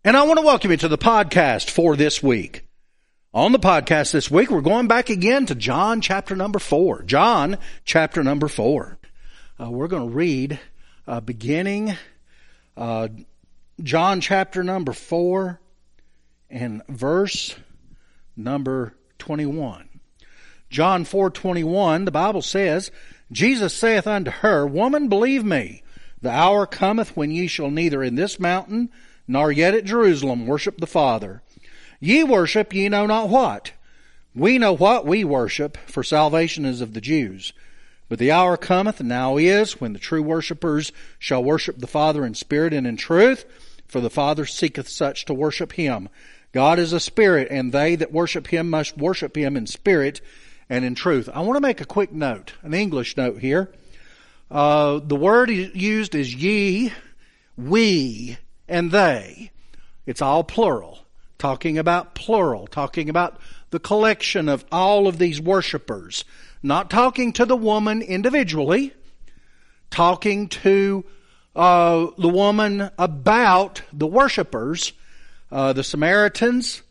And I want to welcome you to the podcast for this week. On the podcast this week, we're going back again to John chapter number 4. John chapter number 4. We're going to read beginning John chapter number 4 and verse number 21. John 4:21, the Bible says, Jesus saith unto her, Woman, believe me, the hour cometh when ye shall neither in this mountain nor yet at Jerusalem worship the Father. Ye worship ye know not what. We know what we worship, for salvation is of the Jews. But the hour cometh, and now is, when the true worshippers shall worship the Father in spirit and in truth, for the Father seeketh such to worship him. God is a spirit, and they that worship him must worship him in spirit and in truth. I want to make a quick note, an English note here. The word used is ye, we, and they. It's all plural. Talking about plural. Talking about the collection of all of these worshipers. Not talking to the woman individually. Talking to the woman about the worshipers. The Samaritans.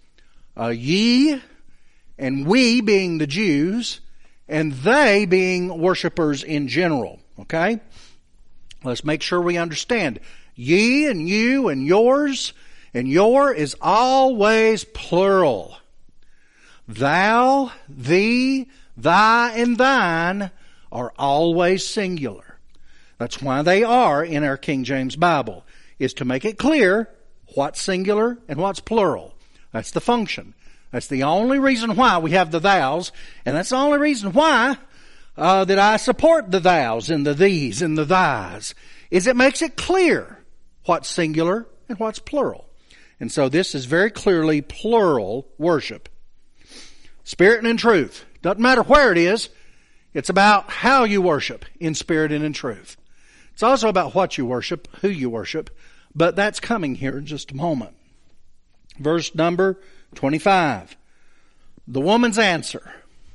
Ye and we being the Jews. And they being worshipers in general. Okay? Let's make sure we understand. Ye and you and yours and your is always plural. Thou, thee, thy, and thine are always singular. That's why they are in our King James Bible, is to make it clear what's singular and what's plural. That's the function. That's the only reason why we have the thous, and that's the only reason why that I support the thous and the these and the thys, is it makes it clear what's singular and what's plural. And so this is very clearly plural worship. Spirit and in truth. Doesn't matter where it is. It's about how you worship in spirit and in truth. It's also about what you worship, who you worship. But that's coming here in just a moment. Verse number 25. The woman's answer.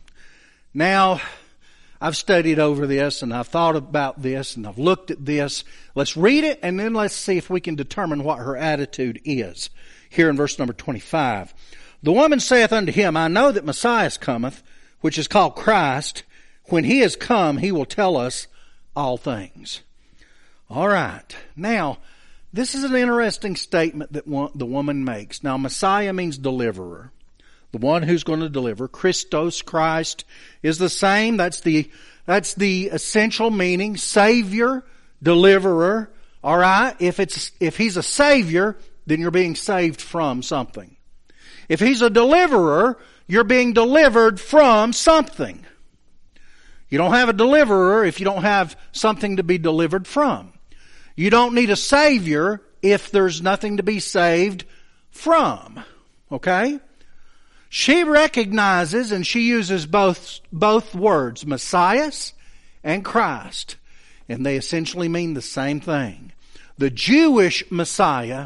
Now, I've studied over this and I've thought about this and I've looked at this. Let's read it and then let's see if we can determine what her attitude is. Here in verse number 25. The woman saith unto him, I know that Messiah cometh, which is called Christ. When he is come, he will tell us all things. All right. Now, this is an interesting statement that the woman makes. Now, Messiah means deliverer. The one who's going to deliver. Christos, Christ, is the same. That's the essential meaning. Savior, deliverer. All right? If he's a savior, then you're being saved from something. If he's a deliverer, you're being delivered from something. You don't have a deliverer if you don't have something to be delivered from. You don't need a savior if there's nothing to be saved from. Okay? She recognizes and she uses both words, Messiah and Christ. And they essentially mean the same thing. The Jewish Messiah,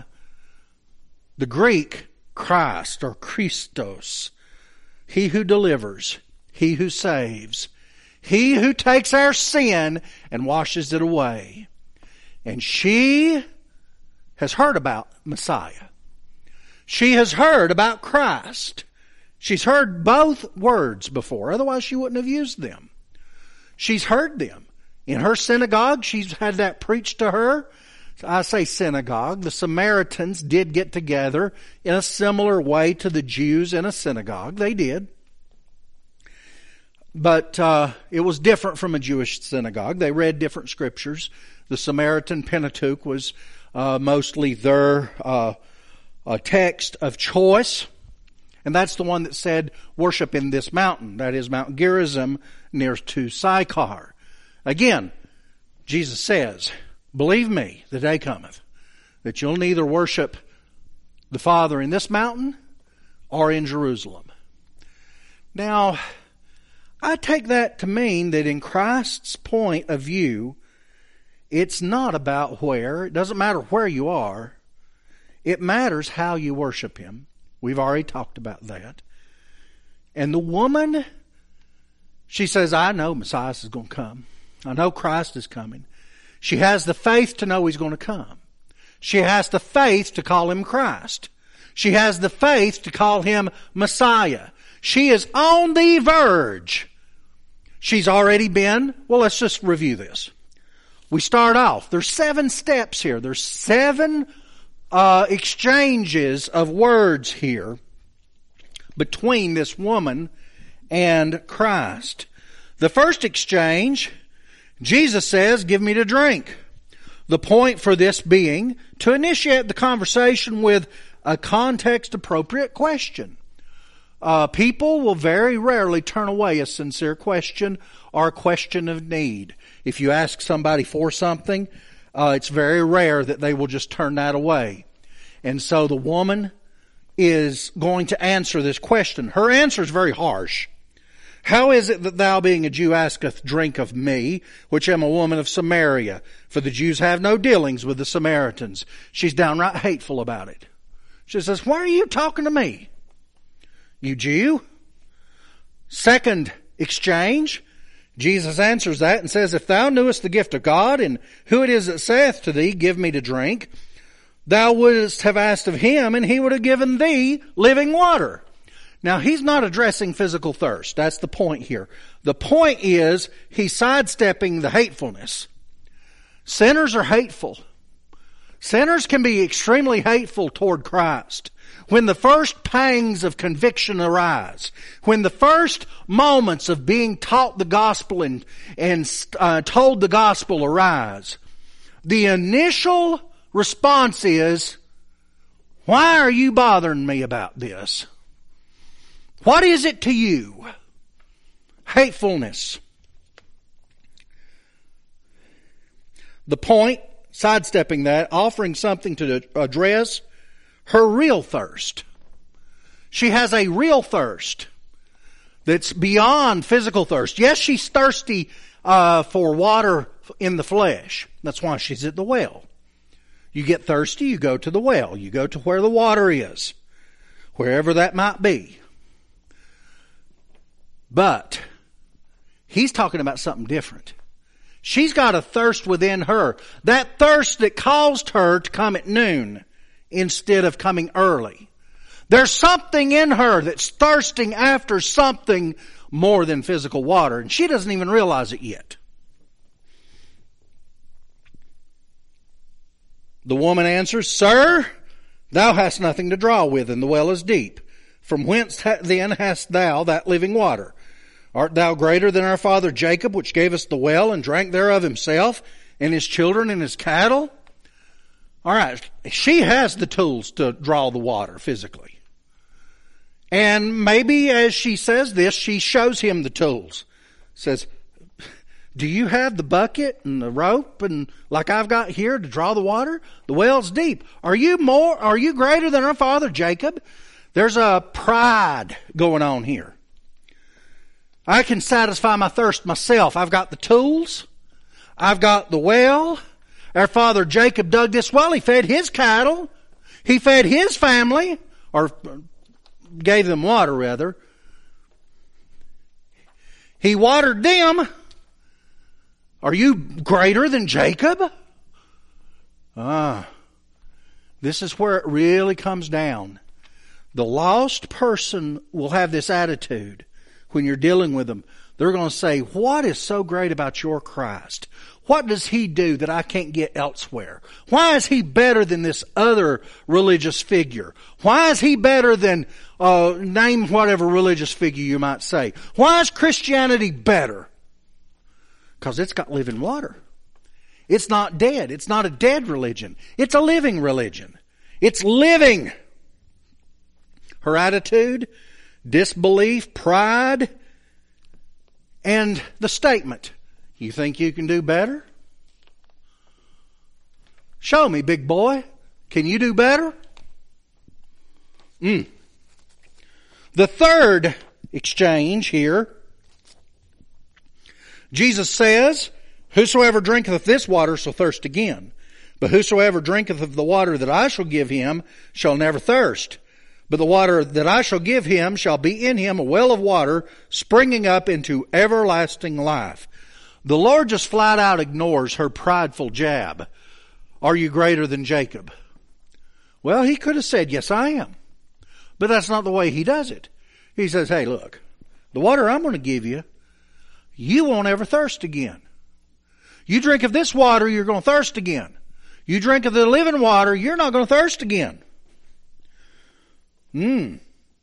the Greek Christ or Christos, he who delivers, he who saves, he who takes our sin and washes it away. And she has heard about Messiah. She has heard about Christ. She's heard both words before, otherwise she wouldn't have used them. She's heard them. In her synagogue, she's had that preached to her. I say synagogue. The Samaritans did get together in a similar way to the Jews in a synagogue. They did. But it was different from a Jewish synagogue. They read different scriptures. The Samaritan Pentateuch was mostly their text of choice. And that's the one that said, worship in this mountain. That is Mount Gerizim near to Sychar. Again, Jesus says, believe me, the day cometh that you'll neither worship the Father in this mountain or in Jerusalem. Now, I take that to mean that in Christ's point of view, it's not about where. It doesn't matter where you are. It matters how you worship him. We've already talked about that. And the woman, she says, I know Messiah is going to come. I know Christ is coming. She has the faith to know he's going to come. She has the faith to call him Christ. She has the faith to call him Messiah. She is on the verge. She's already been, well, let's just review this. We start off. There's 7 steps here. There's 7 exchanges of words here between this woman and Christ. The first exchange, Jesus says, give me to drink. The point for this being to initiate the conversation with a context-appropriate question. People will very rarely turn away a sincere question or a question of need. If you ask somebody for something, it's very rare that they will just turn that away. And so the woman is going to answer this question. Her answer is very harsh. How is it that thou, being a Jew, asketh drink of me, which am a woman of Samaria? For the Jews have no dealings with the Samaritans. She's downright hateful about it. She says, why are you talking to me, you Jew? Second exchange, Jesus answers that and says, if thou knewest the gift of God, and who it is that saith to thee, give me to drink, thou wouldst have asked of him, and he would have given thee living water. Now, he's not addressing physical thirst. That's the point here. The point is, he's sidestepping the hatefulness. Sinners are hateful. Sinners can be extremely hateful toward Christ. When the first pangs of conviction arise, when the first moments of being taught the gospel and told the gospel arise, the initial response is, why are you bothering me about this? What is it to you? Hatefulness. The point, sidestepping that, offering something to address her real thirst. She has a real thirst that's beyond physical thirst. Yes, she's thirsty for water in the flesh. That's why she's at the well. You get thirsty, you go to the well. You go to where the water is, wherever that might be. But he's talking about something different. She's got a thirst within her. That thirst that caused her to come at noon instead of coming early. There's something in her that's thirsting after something more than physical water, and she doesn't even realize it yet. The woman answers, Sir, thou hast nothing to draw with, and the well is deep. From whence then hast thou that living water? Art thou greater than our father Jacob, which gave us the well and drank thereof himself, and his children and his cattle? All right, she has the tools to draw the water physically. And maybe as she says this, she shows him the tools. Says, do you have the bucket and the rope and like I've got here to draw the water? The well's deep. Are you greater than our father Jacob? There's a pride going on here. I can satisfy my thirst myself. I've got the tools. I've got the well. Our father Jacob dug this well. He fed his cattle. He fed his family, or gave them water rather. He watered them. Are you greater than Jacob? This is where it really comes down. The lost person will have this attitude when you're dealing with them. They're going to say, what is so great about your Christ? What does he do that I can't get elsewhere? Why is he better than this other religious figure? Why is he better than, name whatever religious figure you might say? Why is Christianity better? Because it's got living water. It's not dead. It's not a dead religion. It's a living religion. It's living. Her attitude, disbelief, pride, and the statement, you think you can do better? Show me, big boy. Can you do better? The third exchange here, Jesus says, whosoever drinketh of this water shall thirst again. But whosoever drinketh of the water that I shall give him shall never thirst. But the water that I shall give him shall be in him a well of water springing up into everlasting life. The Lord just flat out ignores her prideful jab. Are you greater than Jacob? Well, he could have said, yes, I am. But that's not the way he does it. He says, hey, look, the water I'm going to give you, you won't ever thirst again. You drink of this water, you're going to thirst again. You drink of the living water, you're not going to thirst again. The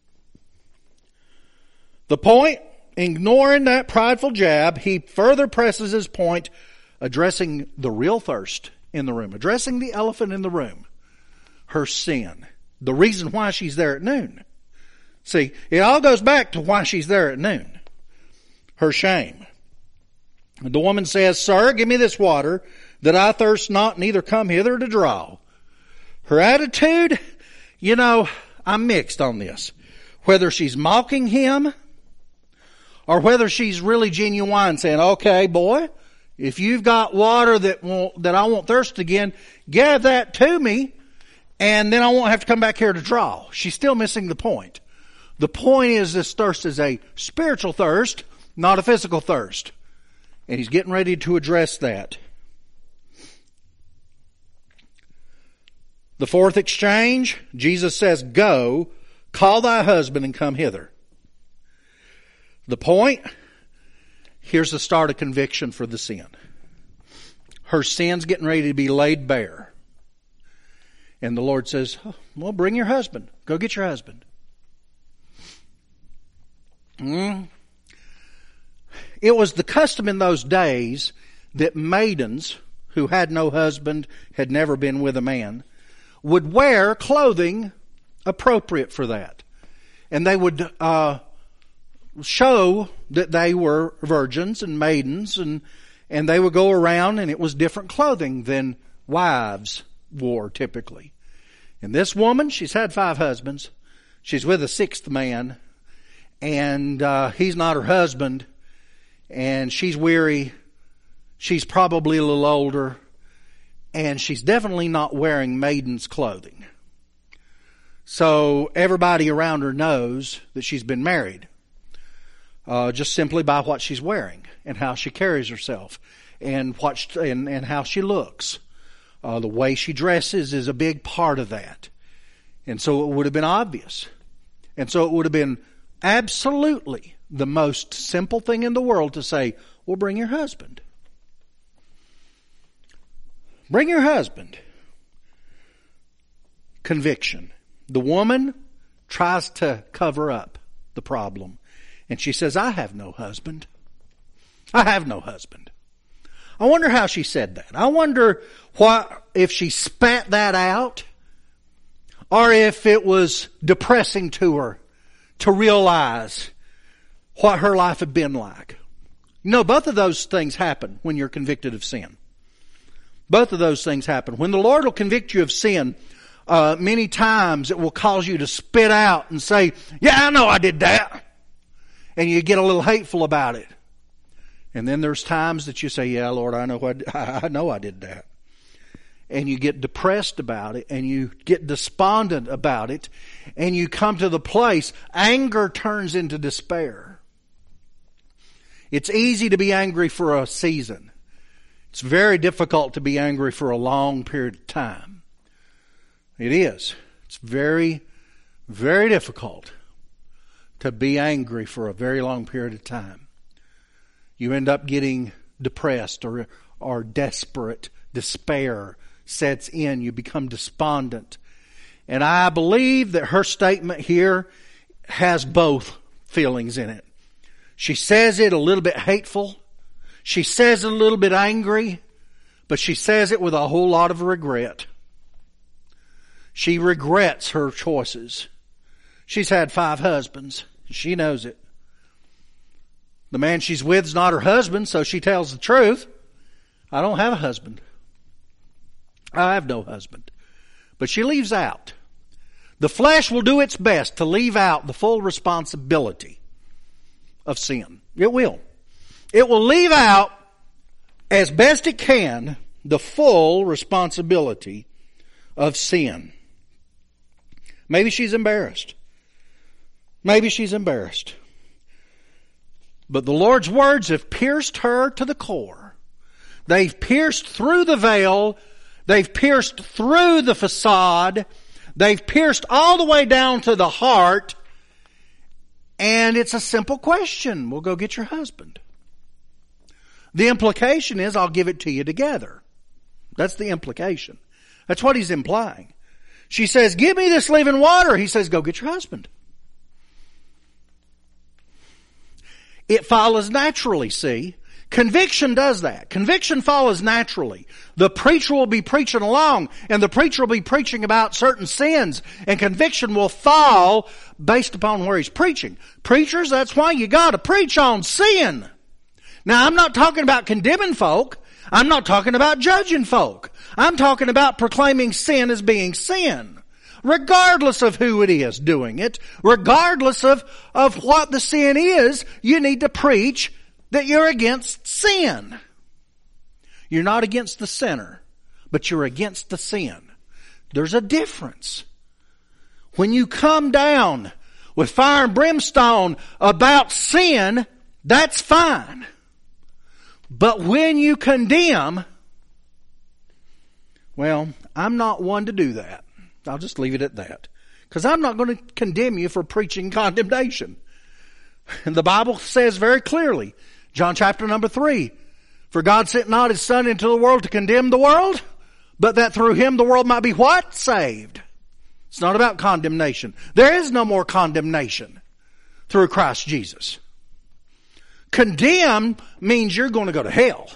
point, ignoring that prideful jab, he further presses his point, addressing the real thirst in the room, addressing the elephant in the room, her sin, the reason why she's there at noon. See, it all goes back to why she's there at noon. Her shame. The woman says, sir, give me this water, that I thirst not, neither come hither to draw. Her attitude, I'm mixed on this. Whether she's mocking him, or whether she's really genuine, saying, okay, boy, if you've got water that I won't thirst again, give that to me, and then I won't have to come back here to draw. She's still missing the point. The point is this thirst is a spiritual thirst, not a physical thirst. And he's getting ready to address that. The fourth exchange, Jesus says, go, call thy husband and come hither. The point, here's the start of conviction for the sin. Her sin's getting ready to be laid bare. And the Lord says, well, bring your husband. Go get your husband. It was the custom in those days that maidens who had no husband, had never been with a man, would wear clothing appropriate for that. And they would show that they were virgins and maidens, and they would go around, and it was different clothing than wives wore typically. And this woman, she's had 5 husbands. She's with a 6th man, and he's not her husband, and she's weary. She's probably a little older, and she's definitely not wearing maiden's clothing. So everybody around her knows that she's been married, just simply by what she's wearing and how she carries herself and and how she looks. The way she dresses is a big part of that. And so it would have been obvious. And so it would have been absolutely the most simple thing in the world to say, well, bring your husband. Bring your husband. Conviction. The woman tries to cover up the problem. And she says, I have no husband. I have no husband. I wonder how she said that. I wonder if she spat that out, or if it was depressing to her to realize what her life had been like. Both of those things happen when you're convicted of sin. Both of those things happen. When the Lord will convict you of sin, many times it will cause you to spit out and say, yeah, I know I did that. And you get a little hateful about it. And then there's times that you say, yeah, Lord, I know I did that. And you get depressed about it, and you get despondent about it, and you come to the place, anger turns into despair. It's easy to be angry for a season. It's very difficult to be angry for a long period of time. It is. It's very, very difficult to be angry for a very long period of time. You end up getting depressed or desperate. Despair sets in. You become despondent. And I believe that her statement here has both feelings in it. She says it a little bit hateful. She says it a little bit angry. But she says it with a whole lot of regret. She regrets her choices. She's had 5 husbands. She knows it. The man she's with is not her husband, so she tells the truth. I don't have a husband. I have no husband. But she leaves out. The flesh will do its best to leave out the full responsibility of sin. It will. It will leave out, as best it can, the full responsibility of sin. Maybe she's embarrassed. Maybe she's embarrassed. But the Lord's words have pierced her to the core. They've pierced through the veil, They've pierced through the facade. They've pierced all the way down to the heart. And it's a simple question. Well, go get your husband. The implication is, I'll give it to you together. That's the implication. That's what he's implying. She says, give me this living water. He says, go get your husband. It follows naturally, see? Conviction does that. Conviction follows naturally. The preacher will be preaching along, and the preacher will be preaching about certain sins, and conviction will fall based upon where he's preaching. Preachers, that's why you gotta preach on sin. Now, I'm not talking about condemning folk. I'm not talking about judging folk. I'm talking about proclaiming sin as being sin. Regardless of who it is doing it, regardless of what the sin is, you need to preach that you're against sin. You're not against the sinner, but you're against the sin. There's a difference. When you come down with fire and brimstone about sin, that's fine. But when you condemn, well, I'm not one to do that. I'll just leave it at that. Because I'm not going to condemn you for preaching condemnation. And the Bible says very clearly, John chapter number 3, for God sent not his Son into the world to condemn the world, but that through him the world might be what? Saved. It's not about condemnation. There is no more condemnation through Christ Jesus. Condemn means you're going to go to hell.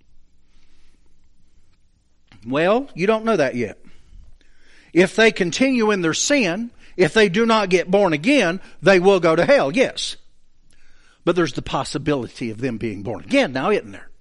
Well, you don't know that yet. If they continue in their sin, if they do not get born again, they will go to hell, yes. But there's the possibility of them being born again now, isn't there?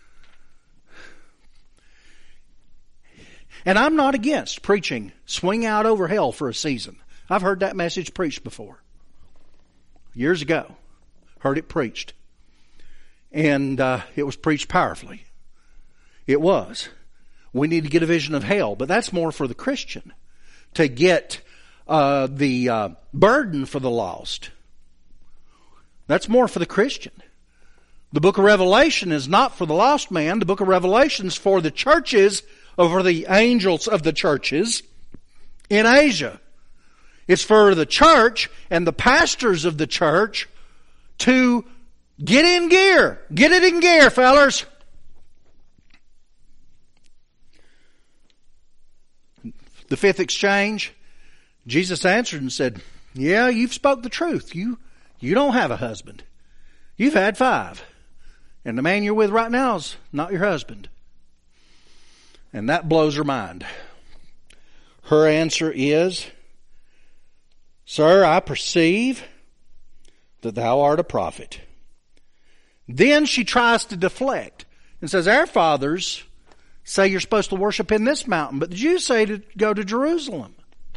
And I'm not against preaching, swing out over hell for a season. I've heard that message preached before. Years ago. Heard it preached. And it was preached powerfully. It was. We need to get a vision of hell, but that's more for the Christian. To get the burden for the lost. That's more for the Christian. The book of Revelation is not for the lost man. The book of Revelation is for the churches, or for the angels of the churches in Asia. It's for the church and the pastors of the church to get in gear. Get it in gear, fellers. The fifth exchange, Jesus answered and said, yeah, you've spoke the truth. You don't have a husband. You've had 5. And the man you're with right now is not your husband. And that blows her mind. Her answer is, Sir, I perceive that thou art a prophet. Then she tries to deflect and says, our fathers say you're supposed to worship in this mountain, but the Jews say to go to Jerusalem.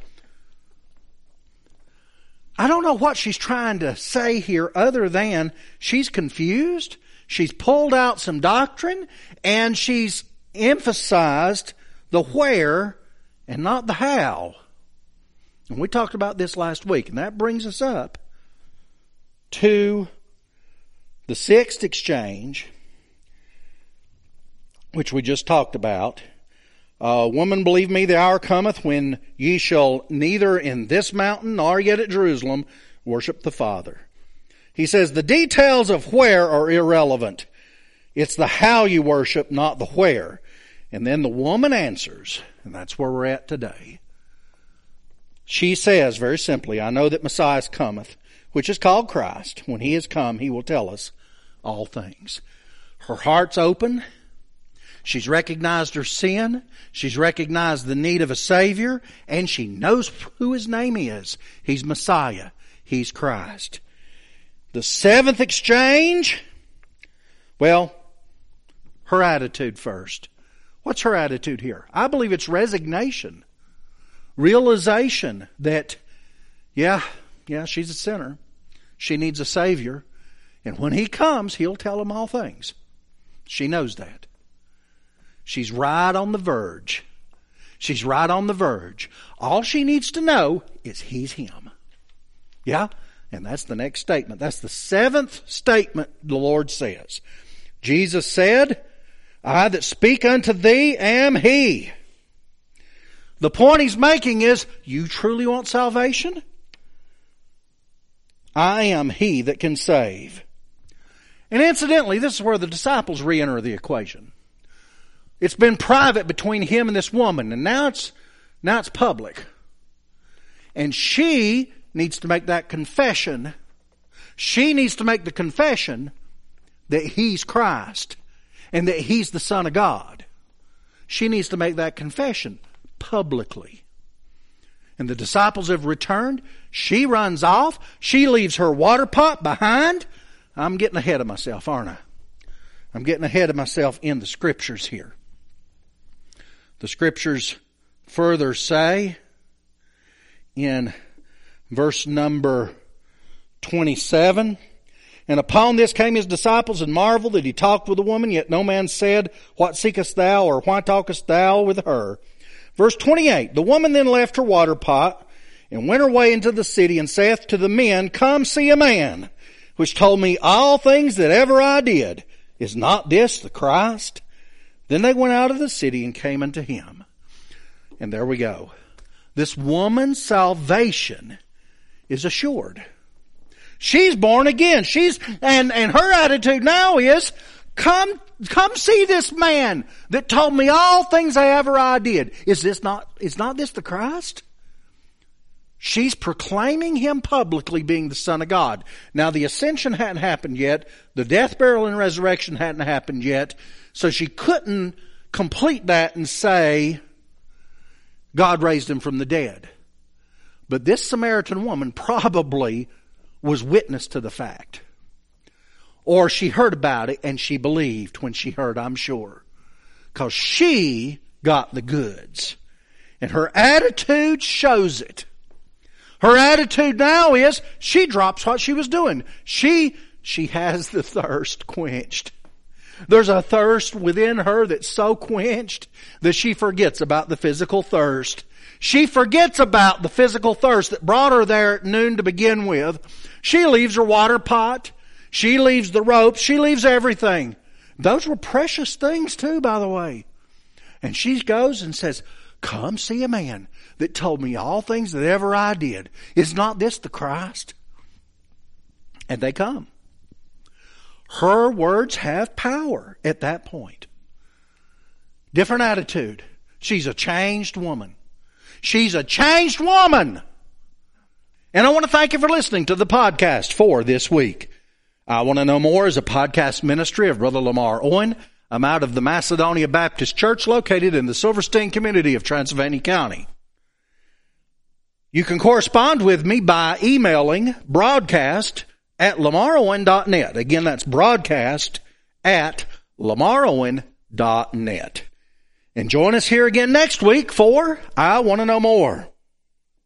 I don't know what she's trying to say here other than she's confused. She's pulled out some doctrine and she's emphasized the where and not the how. And we talked about this last week, and that brings us up to the sixth exchange, which we just talked about. Woman, believe me, the hour cometh when ye shall neither in this mountain nor yet at Jerusalem worship the Father. He says the details of where are irrelevant. It's the how you worship, not the where. And then the woman answers, and that's where we're at today. She says very simply, I know that Messiah cometh, which is called Christ. When he is come, he will tell us all things. Her heart's open. She's recognized her sin. She's recognized the need of a Savior. And she knows who his name is. He's Messiah. He's Christ. The seventh exchange, well, her attitude first. What's her attitude here? I believe it's resignation. Realization that, yeah, she's a sinner. She needs a Savior. And when he comes, he'll tell them all things. She knows that. She's right on the verge. She's right on the verge. All she needs to know is he's him. Yeah? And that's the next statement. That's the seventh statement the Lord says. Jesus said, I that speak unto thee am he. The point he's making is, you truly want salvation? I am he that can save. And incidentally, this is where the disciples re-enter the equation. It's been private between him and this woman, and now it's public. And she needs to make that confession. She needs to make the confession that he's Christ and that he's the Son of God. She needs to make that confession publicly. And the disciples have returned. She runs off. She leaves her water pot behind. I'm getting ahead of myself, aren't I? I'm getting ahead of myself in the Scriptures here. The Scriptures further say in verse number 27, and upon this came his disciples and marveled that he talked with the woman, yet no man said, what seekest thou, or why talkest thou with her? Verse 28, the woman then left her water pot and went her way into the city and saith to the men, come see a man which told me all things that ever I did. Is not this the Christ? Then they went out of the city and came unto him. And there we go. This woman's salvation is assured. She's born again. And her attitude now is, come see this man that told me all things ever I did. Is not this the Christ? She's proclaiming him publicly being the Son of God. Now the ascension hadn't happened yet. The death, burial, and resurrection hadn't happened yet. So she couldn't complete that and say, God raised him from the dead. But this Samaritan woman probably was witness to the fact. Or she heard about it and she believed when she heard, I'm sure. Because she got the goods. And her attitude shows it. Her attitude now is, she drops what she was doing. She has the thirst quenched. There's a thirst within her that's so quenched that she forgets about the physical thirst. She forgets about the physical thirst that brought her there at noon to begin with. She leaves her water pot. She leaves the rope. She leaves everything. Those were precious things too, by the way. And she goes and says, come see a man that told me all things that ever I did. Is not this the Christ? And they come. Her words have power at that point. Different attitude. She's a changed woman. She's a changed woman. And I want to thank you for listening to the podcast for this week. I Want to Know More is a podcast ministry of Brother Lamar Owen. I'm out of the Macedonia Baptist Church located in the Silverstein community of Transylvania County. You can correspond with me by emailing broadcast@lamarowen.net. Again, that's broadcast@lamarowen.net. And join us here again next week for I Want to Know More.